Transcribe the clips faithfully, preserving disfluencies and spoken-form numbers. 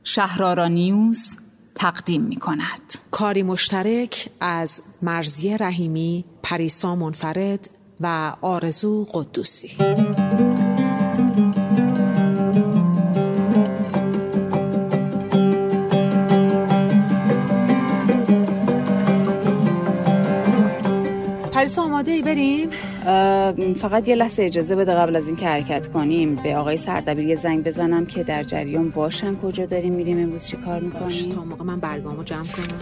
شهرآرا نیوز تقدیم می کند. کاری مشترک از مرضیه رحیمی، پریسا منفرد و آرزو قدوسی. پریسا آماده ای بریم؟ فقط یه لحظه اجازه بده قبل از این که حرکت کنیم به آقای سردبیر یه زنگ بزنم که در جریان باشن کجا داریم میریم، امروز چی کار میکنیم. تا موقع من برگامو جمع کنم.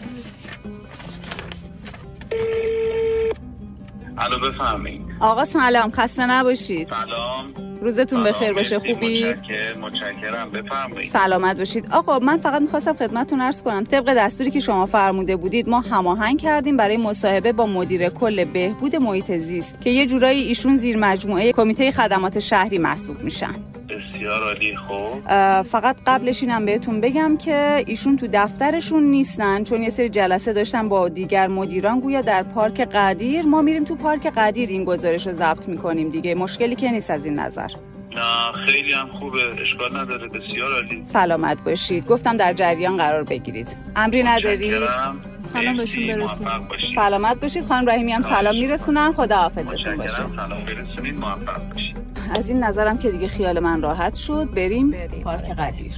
الو بفهمید. آقا سلام، خسته نباشید. سلام. روزتون بخیر باشه. خوبی؟ متشکرم متشکرم بفرمایید. سلامت باشید. آقا من فقط می‌خواستم خدمتتون عرض کنم طبق دستوری که شما فرموده بودید ما هماهنگ کردیم برای مصاحبه با مدیر کل بهبود محیط زیست که یه جورایی ایشون زیر مجموعه کمیته خدمات شهری محسوب میشن. بسیار عالی. خوب فقط قبلش اینم بهتون بگم که ایشون تو دفترشون نیستن چون یه سری جلسه داشتن با دیگر مدیران گویا در پارک قدیر. ما میریم تو پارک قدیر این گزارش رو ضبط میکنیم دیگه، مشکلی که نیست از این نظر. نه خیلی هم خوبه، اشکال نداره. بسیار عالی. سلامت باشید. گفتم در جریان قرار بگیرید. امری ندارید؟ سلام بهشون برسون. سلامت باشید. خانم رحیمی هم سلام میرسونن. خداحافظتون باشه. سلام برسونید. موفق باشید. از این نظرم که دیگه خیال من راحت شد. بریم, بریم. پارک قدیر.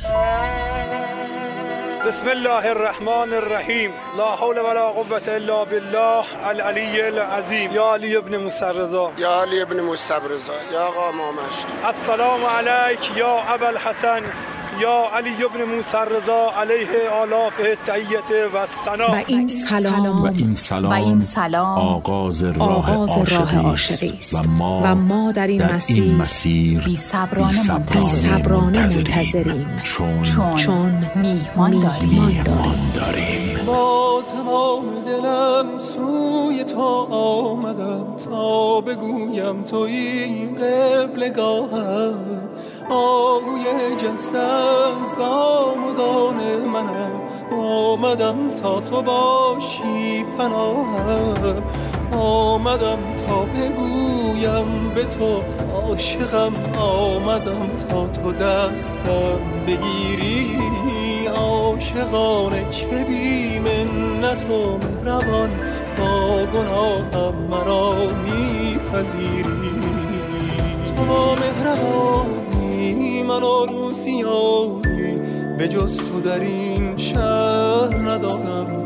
بسم الله الرحمن الرحیم. لا حول ولا قوة الا بالله العلی العظیم. یا علی ابن موسی رضا، یا علی ابن موسی رضا، یا آقا مامشت. السلام علیک یا ابا الحسن یا علی ابن موسی رضا علیه آلافه تحیت و ثنا. و این سلام و این سلام, و این سلام آغاز راه آغاز عاشقی است و ما, و ما در این در مسیر, این مسیر بی صبرانه منتظریم چون, چون, چون میهمان داریم. میهمان داریم. با تمام دلم سوی تو آمدم تا بگویم تو این قبلگاهم. آهوی جست از دام و دان منم، آمدم تا تو باشی پناهم. آمدم تا بگویم به تو عاشقم، آمدم تا تو دستم بگیری. عاشقانه چه بی منت و مهربان، با گناهم مرا میپذیری. تو مهربانی منو رو سیاهی، به جز تو در این شهر ندارم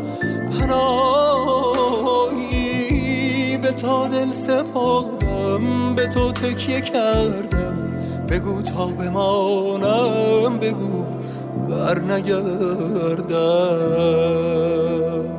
پناهی. به تو دل سپردم، به تو تکیه کردم، بگو تا بمانم، بگو بر نگردم.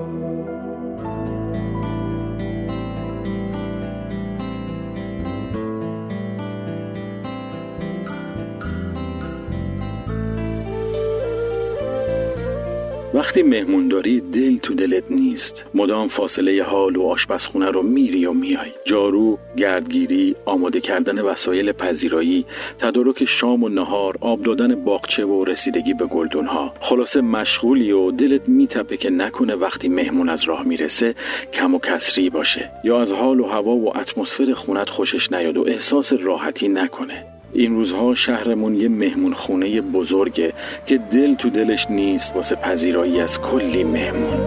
وقتی مهمون داری دل تو دلت نیست، مدام فاصله حال و آشپزخونه رو میری و میای. جارو، گردگیری، آماده کردن وسایل پذیرایی، تدارک شام و نهار، آب دادن باغچه و رسیدگی به گلدونها. خلاصه مشغولی و دلت میتپه که نکنه وقتی مهمون از راه میرسه کم و کسری باشه یا از حال و هوا و اتمسفر خونت خوشش نیاد و احساس راحتی نکنه. این روزها شهرمون یه مهمون خونه بزرگه که دل تو دلش نیست واسه پذیرایی از کلی مهمون.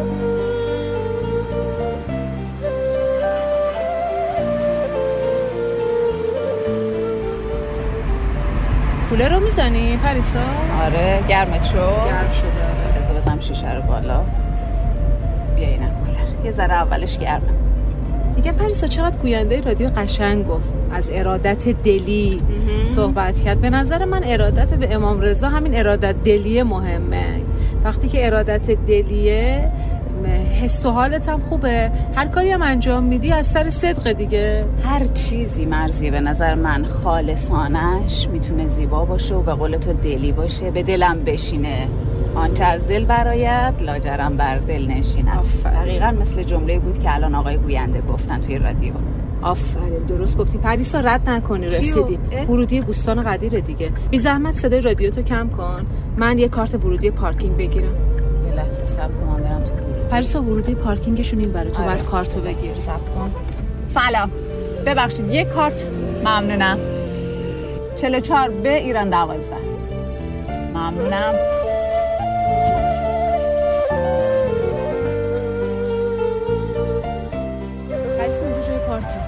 کولر رو میزنی پریسا؟ آره گرمت شد؟ گرم شده. بذار بدم شیشه رو بالا. بیا اینم کولر. یه ذره اولش گرمه. میگم پریسا چقدر گوینده رادیو قشنگ گفت، از ارادت دلی صحبت کرد. به نظر من ارادت به امام رضا همین ارادت دلیه مهمه. وقتی که ارادت دلیه حس و حالت هم خوبه، هر کاری هم انجام میدی از سر صدق دیگه. هر چیزی مرزی به نظر من خالصانش میتونه زیبا باشه و به قول تو دلی باشه، به دلم بشینه. آنچه از دل برآید لاجرم بر دل نشیند. دقیقاً مثل جمله بود که الان آقای گوینده گفتن توی رادیو. آفرین درست گفتی پریسا، رد نکنی رسیدیم. ورودی بوستان قدیر دیگه. بی زحمت صدای رادیو تو کم کن، من یه کارت ورودی پارکینگ بگیرم. یه لحظه صبر کن من برم تو ورودی. پریسا ورودی پارکینگشون این برای تو، باید کارتو بگیر. صبر کن. سلام ببخشید یه کارت. ممنونم. چهل و چهار به ایران دوازده. ممنونم.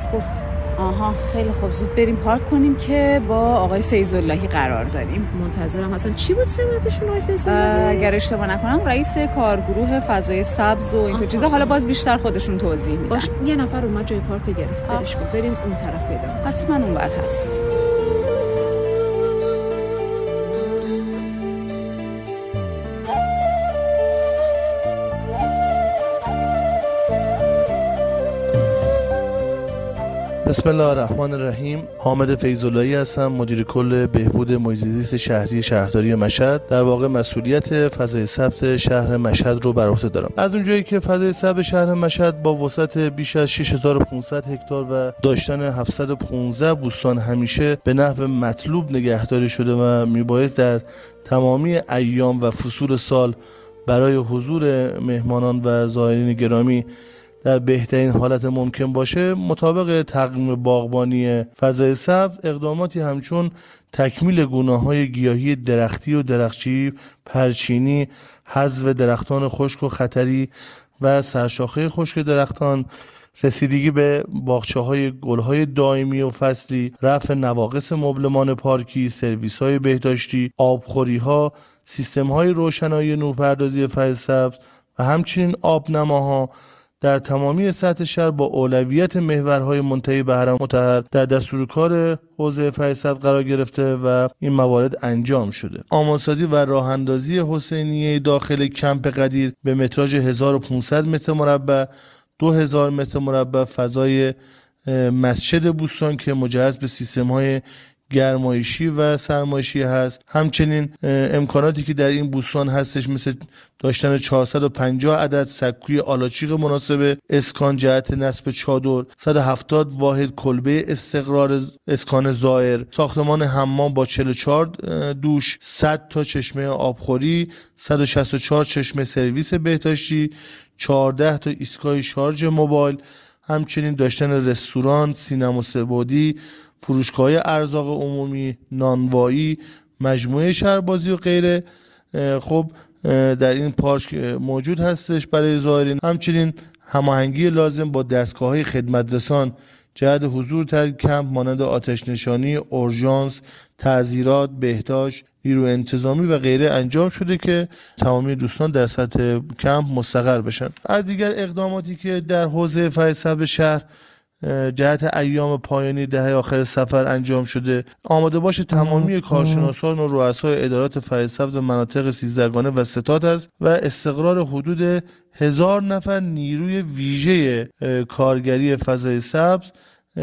برو. آها خیلی خوب، زود بریم پارک کنیم که با آقای فیض‌اللهی قرار داریم. منتظرم. اصلا چی بود سمتشون آقای فیض‌اللهی؟ اگر اشتباه نکنم رئیس کارگروه فضای سبز و این تو چیزا. حالا باز بیشتر خودشون توضیح میدن. باش، یه نفر اومد جای پارک رو گرفت. برش کن بریم اون طرف پیدا. حتما اون بر هست. بسم الله الرحمن الرحیم. حامد فیض‌اللهی هستم، مدیر کل بهبود محیط زیست شهری شهرداری مشهد. در واقع مسئولیت فضای سبز شهر مشهد رو بر عهده دارم. از اونجایی که فضای سبز شهر مشهد با وسعت بیش از شش هزار و پانصد هکتار و داشتن هفتصد و پانزده بوستان همیشه به نحو مطلوب نگهداری شده و میبایست در تمامی ایام و فصول سال برای حضور مهمانان و زائرین گرامی در بهترین حالت ممکن باشه، مطابق تقویم باغبانی فضای سبز اقداماتی همچون تکمیل گونه‌های گیاهی درختی و درختچی، پرچینی، حذف درختان خشک و خطری و سرشاخه خشک درختان، رسیدگی به باغچه‌های گل‌های دائمی و فصلی، رفع نواقص مبلمان پارکی، سرویس‌های بهداشتی، آبخوری‌ها، سیستم‌های روشنایی نورپردازی فضای سبز و همچنین آبنماها در تمامی سطح شهر با اولویت محورهای منتهی به حرم مطهر در دستور کار حوزه فضای سبز قرار گرفته و این موارد انجام شده. آمادسازی و راه‌اندازی حسینیه داخل کمپ قدیر به متراژ هزار و پانصد متر مربع، دو هزار متر مربع فضای مسجد بوستان که مجهز به سیستم‌های گرمایشی و سرمایشی هست. همچنین امکاناتی که در این بوستان هستش مثل داشتن چهارصد و پنجاه عدد سکوی آلاچیق مناسب اسکان جهت نصب چادر، صد و هفتاد واحد کلبه استقرار اسکان زائر، ساختمان حمام با چهل و چهار دوش، صد تا چشمه آبخوری، صد و شصت و چهار چشمه سرویس بهداشتی، چهارده تا ایستگاه شارژ موبایل، همچنین داشتن رستوران، سینما سه‌بعدی، فروشگاه ارزاق عمومی، نانوایی، مجموعه شهربازی و غیره خب در این پارک موجود هستش برای زائرین. همچنین هماهنگی لازم با دستگاه‌های خدمترسان جهت حضور در کمپ مانند آتش نشانی، اورژانس، تعزیرات، بهداشت، نیرو انتظامی و غیره انجام شده که تمامی دوستان در سطح کمپ مستقر بشن. از دیگر اقداماتی که در حوزه فضای سبز شهر جهت ایام پایانی دهه آخر سفر انجام شده، آماده باش تمامی کارشناسان و رؤسای ادارات فضای سبز مناطق سیزدهگانه و ستاد است و استقرار حدود هزار نفر نیروی ویژه کارگری فضای سبز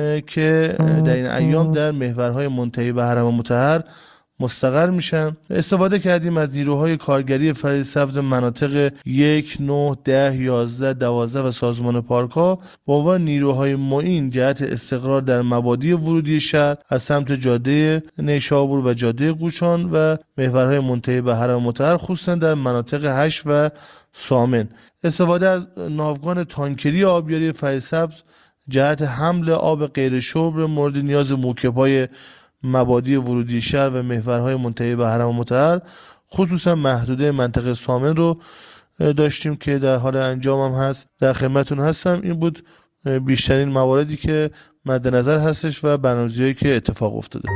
که در این ایام در محورهای منتهی به حرم مطهر مستقر میشن. استفاده کردیم از نیروهای کارگری فضای سبز مناطق یک، نه، ده، یازده، دوازده و سازمان پارک ها با عنوان نیروهای معین جهت استقرار در مبادی ورودی شهر از سمت جاده نیشابور و جاده قوشان و محورهای منتهی به حرم مطهر، خصوصا در مناطق هشت و سامن. استفاده از ناوگان تانکری آبیاری فضای سبز جهت حمل آب غیر شرب مورد نیاز موکب‌های مبادی ورودی شهر و محورهای منتهی به حرم مطهر، خصوصا محدوده منطقه سامن رو داشتیم که در حال انجام هم هست. در خدمتتون هستم. این بود بیشترین مواردی که مد نظر هستش و برنامه‌ریزی که اتفاق افتاده.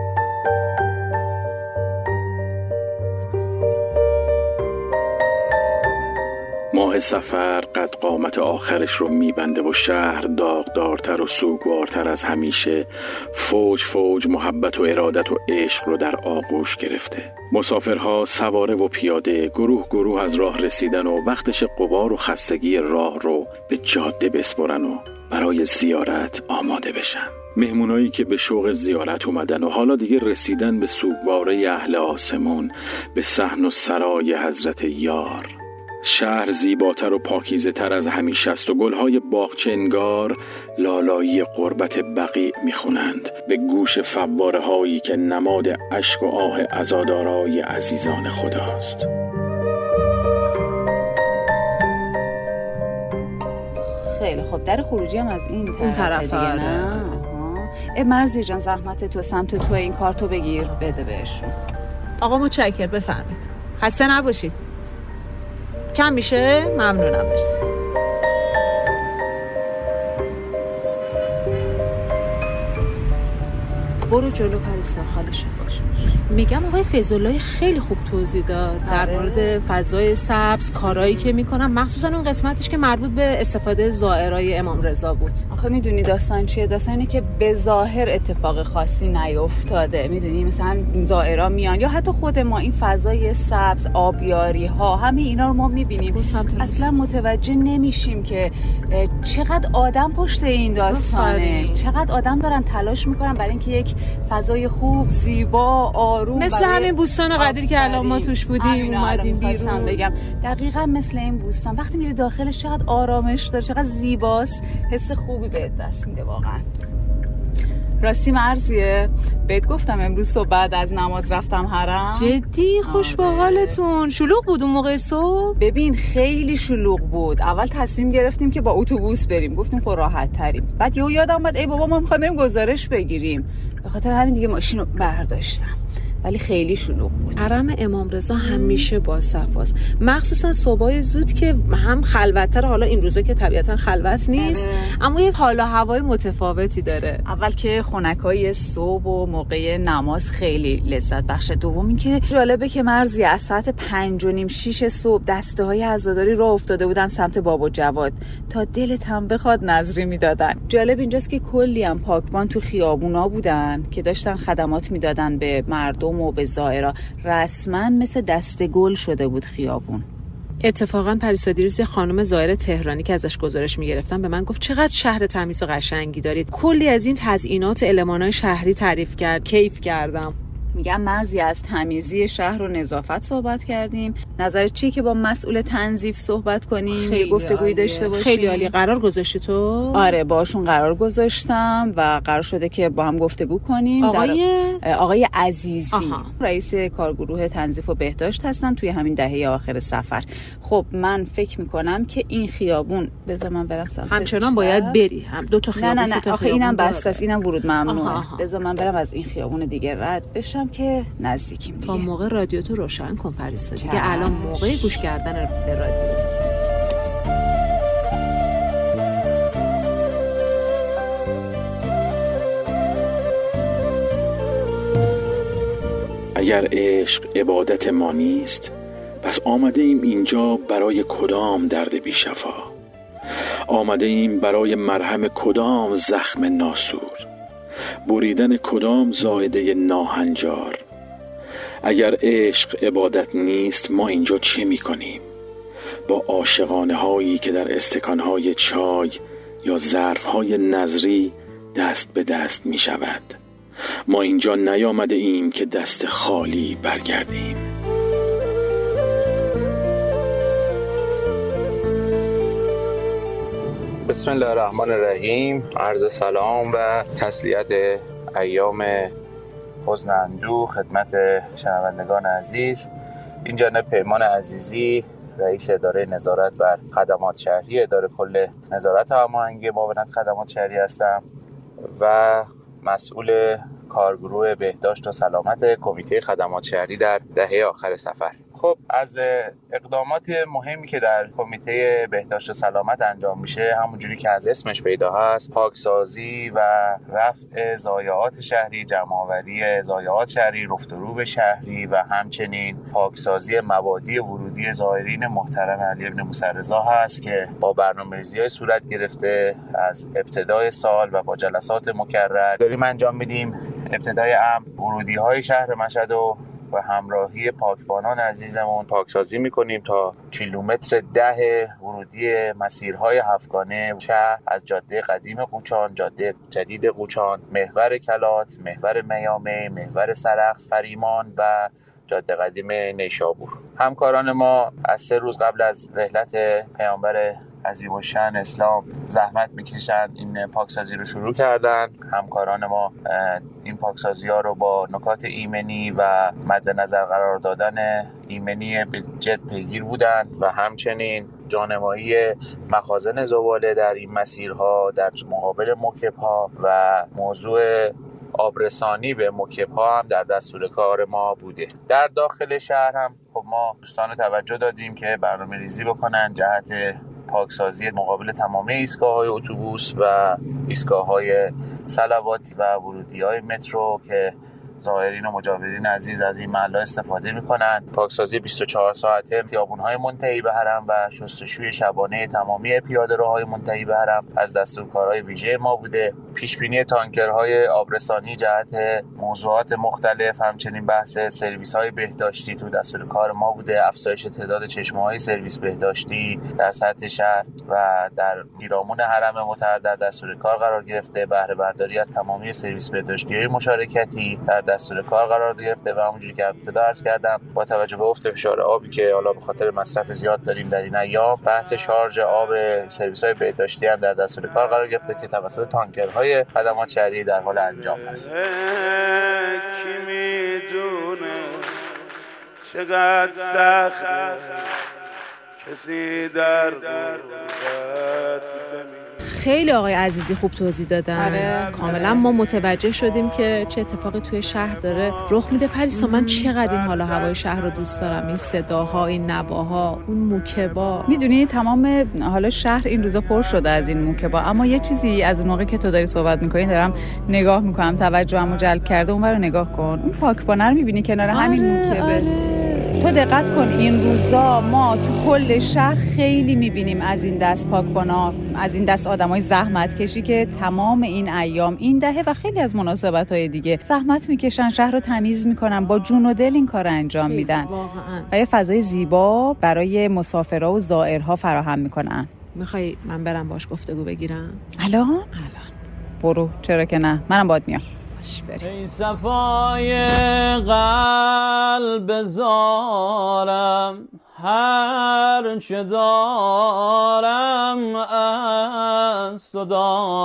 ماه سفر قد قامت آخرش رو میبنده و شهر داغدارتر و سوگوارتر از همیشه فوج فوج محبت و ارادت و عشق رو در آغوش گرفته. مسافرها سواره و پیاده گروه گروه از راه رسیدن و وقتش غبار و خستگی راه رو به جاده بسپرن و برای زیارت آماده بشن. مهمونایی که به شوق زیارت اومدن و حالا دیگه رسیدن به سوگواره اهل آسمون، به صحن و سرای حضرت یار. شهر زیباتر و پاکیزه تر از همیشه است و گلهای باغچه انگار لالایی قربت بقیع میخونند به گوش فواره هایی که نماد اشک و آه عزادارای عزیزان خداست. خیلی خوب، در خروجی هم از این اون طرف دیگه نه؟ اه مرزی جان زحمت تو سمت تو این کارتو بگیر بده بهشون. آقا متشکر، بفرمایید. خسته نباشید. کم میشه؟ ممنونم. مرسی. برو جلو پریسا، خاله شد. باش باش. میگم آقای فیض‌اللهی خیلی خوب توضیح داد در مورد فضای سبز، کارهایی که میکنن، مخصوصا اون قسمتش که مربوط به استفاده زائرای امام رضا بود. آخه میدونی داستان چیه؟ داستان اینه که به ظاهر اتفاق خاصی نیفتاده. میدونی مثلا زائرا میان یا حتی خود ما این فضای سبز، آبیاری ها، همه اینا رو ما میبینیم، اصلا متوجه نمیشیم که چقدر آدم پشت این داستانه، چقدر آدم دارن تلاش میکنن برای اینکه یک فضای خوب، زیبا، آروم، مثل همین بوستان قدیر که الان ما توش بودیم اومدیم بیرون. بگم دقیقاً مثل این بوستان وقتی میری داخلش چقدر آرامش داره، چقدر زیباست، حس خوبی بهت دست میده واقعا. راستی مرزیه بهت گفتم امروز صبح بعد از نماز رفتم حرم. جدی؟ خوش به حالتون. شلوغ بود اون موقع صبح؟ ببین خیلی شلوغ بود. اول تصمیم گرفتیم که با اتوبوس بریم، گفتیم خب راحت تریم. بعد یهو یادم اومد ای بابا ما می‌خوایم بریم گزارش بگیریم، به خاطر همین دیگه ماشین رو برداشتم. ولی خیلی شلوغ بود. حرم امام رضا همیشه با صفاست، مخصوصا صبحای زود که هم خلوت‌تر. حالا این روزا که طبیعتا خلوت نیست اره. اما یه حال و هوای متفاوتی داره. اول که خنکای صبح و موقع نماز خیلی لذت بخش. دوم این که جالبه که مرزی از ساعت پنج و نیم شیش صبح دسته های عزاداری راه افتاده بودن سمت باب و جواد تا دلت هم بخواد نظری میدادن. جالب اینجاست که کلی هم پاکبان تو خیابونا بودن که داشتن خدمات میدادن به مردم و به زائرا. رسما مثل دسته گل شده بود خیابون. اتفاقا پریسا دیروز یه خانم زائر تهرانی که ازش گزارش میگرفتم به من گفت چقدر شهر تمیز و قشنگی دارید. کلی از این تزیینات و المان‌های شهری تعریف کرد، کیف کردم. میگم مرزی از تمیزی شهر و نظافت صحبت کردیم. نظرت چیه که با مسئول تنظیف صحبت کنیم، یه گفتگویی داشته باشیم؟ خیلی عالی. قرار گذاشتی تو؟ آره باشون قرار گذاشتم و قرار شده که با هم گفتگو کنیم. آقای در... آقای عزیزی آها. رئیس کارگروه تنظیف و بهداشت هستن توی همین دهه آخر سفر. خب من فکر میکنم که این خیابون بذار من برم سمتش. همچنان باید بری. هم دو تا خیابون. نه نه نه آخه اینم بسته است، اینم ورود ممنوعه. بذار من برم از این خیابون دیگه رد بشم که نزدیکیم دیگه. تا موقع رادیو تو روشن کن پریسا دیگه. الان موقع گوش کردن به رادیو. اگر عشق عبادت ما نیست، پس آمده ایم اینجا برای کدام درد بی شفا؟ آمده ایم برای مرهم کدام زخم ناسور؟ بریدن کدام زائده ناهنجار؟ اگر عشق عبادت نیست ما اینجا چه می کنیم؟ با عاشقانه هایی که در استکان های چای یا ظرف های نظری دست به دست می شود. ما اینجا نیامده ایم که دست خالی برگردیم. بسم الله الرحمن الرحیم. عرض سلام و تسلیت ایام حزن اندوه خدمت شنوندگان عزیز. این جناب پیمان عزیزی، رئیس اداره نظارت بر خدمات شهری، اداره کل نظارت هماهنگی معاونت خدمات شهری هستم و مسئول کارگروه بهداشت و سلامت کمیته خدمات شهری در دهه آخر سفر. خب از اقدامات مهمی که در کمیته بهداشت و سلامت انجام میشه، همونجوری که از اسمش پیدا هست، پاکسازی و رفع ضایعات شهری، جمع‌آوری ضایعات شهری، رفت و روب شهری و همچنین پاکسازی مبادی ورودی زائرین محترم علی ابن موسی رضا هست که با برنامه‌ریزی‌های صورت گرفته از ابتدای سال و با جلسات مکرر داریم انجام میدیم. ابتدای امر ورودی‌های شهر مشهد و و همراهی پاکبانان عزیزمون پاکسازی میکنیم تا کیلومتر ده ورودی مسیرهای هفتگانه شهر از جاده قدیم قوچان، جاده جدید قوچان، محور کلات، محور میامه، محور سرخس، فریمان و جاده قدیم نیشابور. همکاران ما از سه روز قبل از رحلت پیامبر عظیم الشأن اسلام زحمت میکشن این پاکسازی رو شروع کردن. همکاران ما این پاکسازی ها رو با نکات ایمنی و مد نظر قرار دادن ایمنی به جد پیگیر بودن و همچنین جانمایی مخازن زباله در این مسیرها در مقابل موکب‌ها و موضوع آبرسانی به موکب‌ها هم در دستور کار ما بوده. در داخل شهر هم خب ما دوستان توجه دادیم که برنامه ریزی بکنن جهت پاکسازی مقابل تمام ایستگاه‌های اتوبوس و ایستگاه‌های صلواتی و ورودی‌های مترو که زائرین و مجاورین عزیز از این محل استفاده میکنن. پاکسازی بیست و چهار ساعته خیابون‌های منتهی به حرم و شستشوی شبانه تمامی پیاده‌روهای منتهی به حرم از دستورکارهای ویژه ما بوده. پیشبینی تانکرهای آبرسانی جهت موضوعات مختلف، همچنین بحث سرویس‌های بهداشتی تو دستور کار ما بوده. افزایش تعداد چشمه‌های سرویس بهداشتی در سطح شهر و در پیرامون حرم مطهر در دستور کار قرار گرفته. بهره برداری از تمامی سرویس بهداشتی‌های مشارکتی در دستور کار قرار گرفته و همونجوری که ابتدا عرض کردم با توجه به افت فشار آبی که حالا به خاطر مصرف زیاد داریم در این ایام، بحث شارژ آب سرویس‌های بهداشتی هم در دستور کار قرار گرفته که توسط تانکرهای خدمات شهری در حال انجام است. کی میدونه چقدر سخت کسی در غربت بمیره. خیلی آقای عزیزی خوب توضیح دادن. آره. کاملا ما متوجه شدیم که چه اتفاقی توی شهر داره رخ میده. پریسا من چقدر این حالا هوای شهر رو دوست دارم، این صداها، این نواها، اون موکبا. میدونی تمام حالا شهر این روزا پر شده از این موکبا، اما یه چیزی از اون موقع که تو داری صحبت میکنی دارم نگاه میکنم، توجهمو جلب کرده. اون رو نگاه کن، اون پاکبانه رو میبینی کنار آره، همین موکبه. آره. تو دقت کن این روزا ما تو کل شهر خیلی میبینیم از این دست پاکبانا، از این دست آدمای زحمت کشی که تمام این ایام، این دهه و خیلی از مناسبت‌های دیگه زحمت میکشن، شهر رو تمیز میکنن، با جون و دل این کار انجام میدن و یه فضای زیبا برای مسافرها و زائرها فراهم میکنن. میخوای من برم باش گفتگو بگیرم؟ الان؟ الان برو، چرا که نه، منم باهات میام. ای صفای قلب زارم، هر چه دارم از تو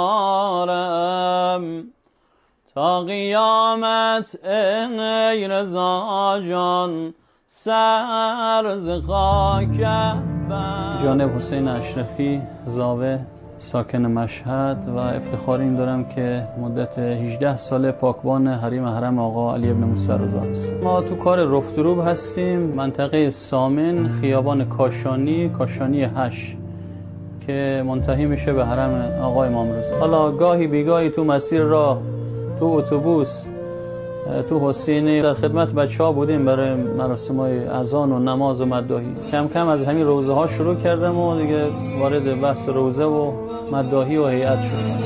دارم، تا قیامت ای رضا جان سر ز خاکم. جانب حسین اشرفی، زاوه، ساکن مشهد و افتخار این دارم که مدت هجده ساله پاکبان حریم حرم آقا علی ابن موسی رضا است. ما تو کار رفت و روب هستیم، منطقه سامن، خیابان کاشانی، کاشانی هشت که منتهی میشه به حرم آقا امام رضا. حالا گاهی بیگاهی تو مسیر راه، تو اتوبوس، تو حسینی در خدمت بچه‌ها بودیم برای مراسم‌های اذان و نماز و مداحی. کم کم از همین روزه ها شروع کردم و دیگه وارد بحث روزه و مداحی و هیئت شدم.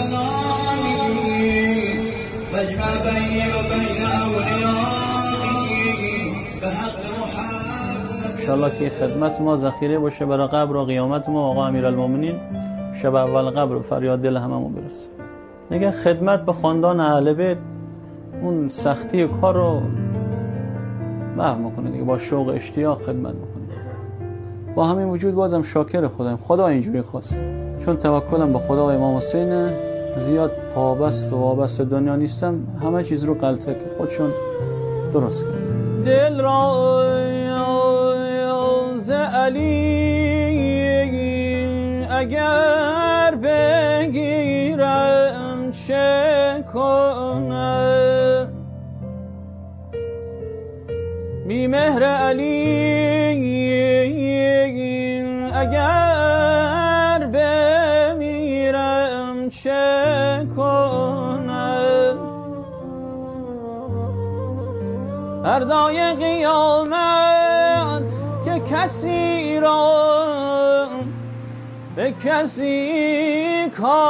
انشالله که خدمت ما ذخیره باشه برای قبر و قیامت ما. آقا امیرالمومنین شب اول قبر فریاد دل هممون برسه. دیگه خدمت به خاندان اهل بیت اون سختی کار رو محو میکنه دیگه، با شوق اشتیاق خدمت میکنه. با همین وجود بازم شاکر خدایم، خدا اینجوری خواست، چون توکلم به خدا و امام حسین، زیاد پابست و وابست دنیا نیستم، همه چیز رو غلطه که خودشون درست کرد. دل را ز علی اگر بگیرم چه کنم، بی مهر علی اگر بمیرم چه کنم، فردای قیامت که کسی را به کسی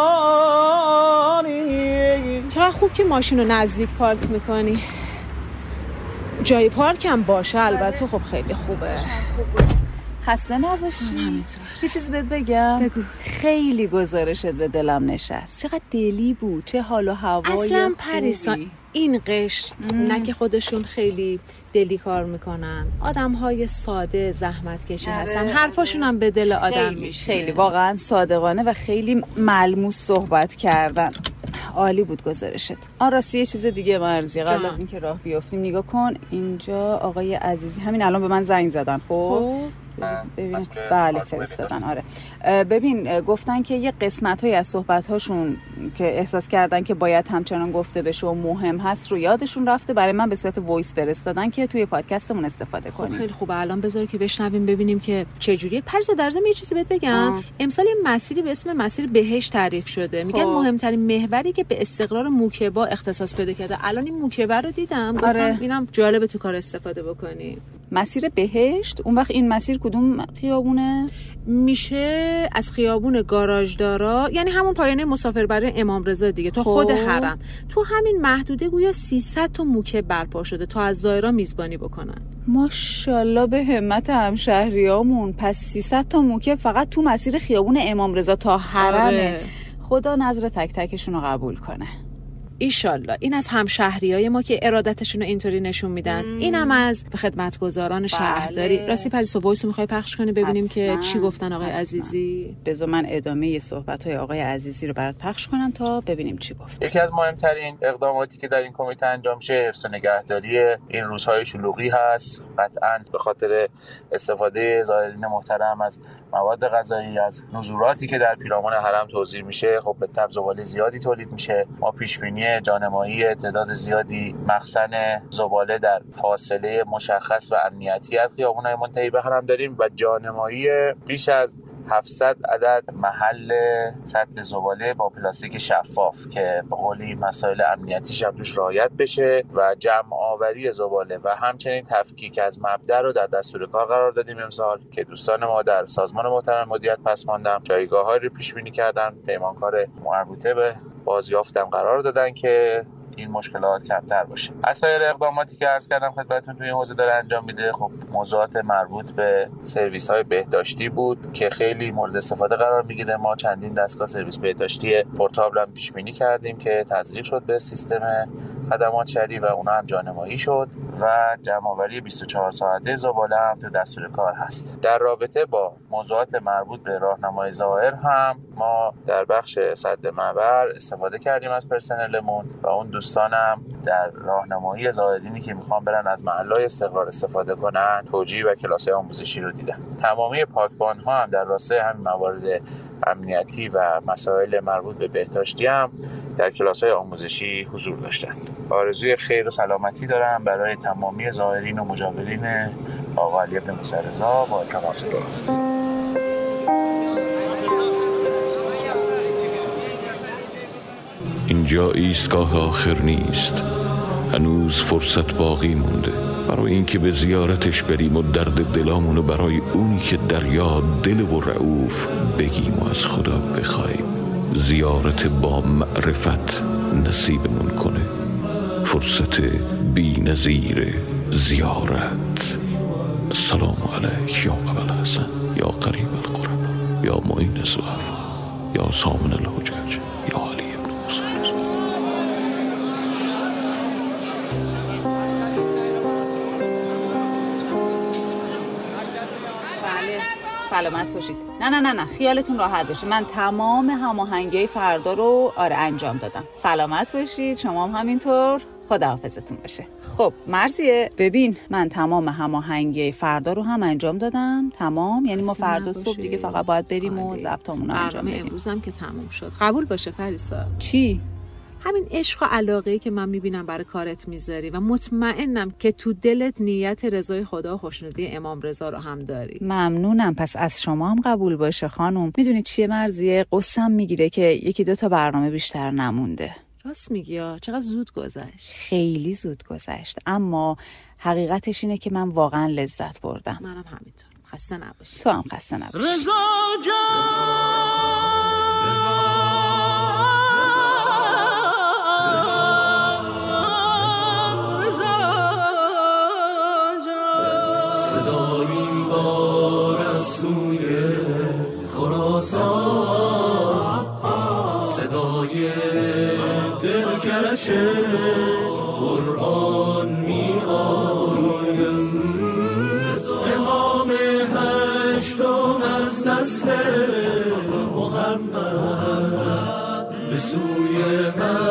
کاری نیست. چقدر خوب که ماشین رو نزدیک پارک میکنی. جای پارک هم باشه البته. خب خیلی خوبه. خسته نباشی. یه چیز بهت بگم؟ بگو. خیلی گزارشت به دلم نشست. چقدر دلی بود، چه حال و هوای اصلا پریسا این قشر نه که خودشون خیلی دلی کار میکنن، آدم های ساده زحمت کشی هستن، حرفاشون هم به دل آدم میشه. خیلی واقعا صادقانه و خیلی ملموس صحبت کردن. عالی بود گزارشت. آن راستی یه چیز دیگه مرزی، قبل از اینکه راه بیافتیم نگاه کن اینجا آقای عزیزی همین الان به من زنگ زدن. خب ببین بله فرستادن. آره ببین گفتن که یه قسمت‌هایی از صحبت‌هاشون که احساس کردن که باید همچنان گفته بشه و مهم هست رو یادشون رفته، برای من به صورت وایس فرستادن که توی پادکستمون استفاده کنیم. خیلی خوبه، الان بذار که بشنویم ببینیم که چه جوریه. پرسا در ضمن یه چیزی بهت بگم، امسال یه مسیری به اسم مسیر بهشت تعریف شده. میگن مهمترین محوری که به استقرار موکبا اختصاص پیدا کرده. الان این موکبا رو دیدم، گفتم آره. اینم جالبه تو کار استفاده بکنی. مسیر بهشت، اون وقت این مسیر کدوم خیابونه؟ میشه از خیابون گاراژدارا، یعنی همون پایانه مسافربری امام رضا دیگه، تا خود حرم. تو همین محدوده گویا سیصد تا موکب برپا شده تا از زائران میزبانی بکنن. ماشاءالله به همت همشهریامون. پس سیصد تا موکب فقط تو مسیر خیابون امام رضا تا حرمه. آره. خدا نظر تک تکشون رو قبول کنه. ایشالله. این از همشهریای ما که ارادتشون رو اینطوری نشون میدن. اینم از خدمتگزاران شهرداری. بله. راستی پریسا وایسو میخوای پخش کنی ببینیم حتما. که چی گفتن آقای حتما. عزیزی. بذار من ادامه صحبت‌های آقای عزیزی رو برات پخش کنم تا ببینیم چی گفت. یکی از مهمترین اقداماتی که در این کمیته انجام میشه حفظ و نگهداری این روزهای شلوغی هست. قطعاً به خاطر استفاده زائرین محترم از مواد غذایی، از نزوراتی که در پیرامون حرم توزیع میشه، خب به تبع زباله زیادی تولید میشه. ما پیش بینی جانمایی تعداد زیادی مخزن زباله در فاصله مشخص و امنیتی از خیابون‌های منتهی به حرم داریم و جانمایی بیش از هفتصد عدد محل سطل زباله با پلاستیک شفاف که به قولی مسائل امنیتیش هم توش رعایت بشه و جمع آوری زباله و همچنین تفکیک از مبدا رو در دستور کار قرار دادیم امسال که دوستان ما در سازمان محترم مدیریت پسماندم جایگاه‌هایی رو پیش بینی کردن، پیمانکار مربوطه به بازیافتم قرار دادن که این مشکلات کمتر باشه. از سایر اقداماتی که عرض کردم خدمتتون توی این حوزه داره انجام میده، خب موضوعات مربوط به سرویس‌های بهداشتی بود که خیلی مورد استفاده قرار میگیره. ما چندین دستگاه سرویس بهداشتی پورتابل هم پیش بینی کردیم که تزریق شد به سیستم خدمات شهری و اونها هم جانمایی شد و جمع‌آوری بیست و چهار ساعته زباله هم تو دستور کار هست. در رابطه با موضوعات مربوط به راهنمای زائر هم ما در بخش سد معبر استفاده کردیم از پرسنلمون و اون دوستانم در راهنمایی زائرینی که میخوان برن از محلهای استقرار استفاده کنن توجیه و کلاس‌های آموزشی رو دیدن. تمامی پاکبان‌ها هم در راستای همین موارد امنیتی و مسائل مربوط به بهداشتی هم در کلاس‌های آموزشی حضور داشتن. آرزوی خیر و سلامتی دارم برای تمامی زائرین و مجاورین آقا علی بن موسی رضا با تماس دارم. اینجا ایستگاه آخر نیست، هنوز فرصت باقی مونده برای اینکه به زیارتش بریم و درد دلامونو برای اونی که دریا دل و رعوف بگیم و از خدا بخوایم. زیارت با معرفت نصیبمون کنه، فرصت بی نظیر زیارت. السلام علیک یا ابوالحسن یا قریب القرب یا معین الضعفا یا سامن الحجج یا علی ابن موسی رضا. سلامت باشید. نه نه نه نه خیالتون راحت باشه، من تمام هماهنگی فردا رو آره انجام دادم. سلامت باشید شما هم همینطور. خداحافظتون باشه. خب مرضیه، ببین من تمام هماهنگی فردا رو هم انجام دادم. تمام، یعنی ما فردا صبح دیگه فقط باید بریم و ضبطمون رو انجام بدیم. امروز هم که تموم شد. قبول باشه پریسا. چی؟ همین عشق و علاقه‌ای که من میبینم برای کارت میذاری و مطمئنم که تو دلت نیت رضای خدا و خوشنودی امام رضا رو هم داری. ممنونم. پس از شما هم قبول باشه خانم. میدونی چیه مرضیه؟ قصم میگیره که یکی دو تا برنامه بیشتر نمونده. راست میگی ها، چقدر زود گذشت. خیلی زود گذشت، اما حقیقتش اینه که من واقعا لذت بردم. منم همینطور. خسته نباشی. تو هم خسته نباشی. رضا جان صدای دلکش قرآن می آیم، امام هشتم از نسل محمد به سوی من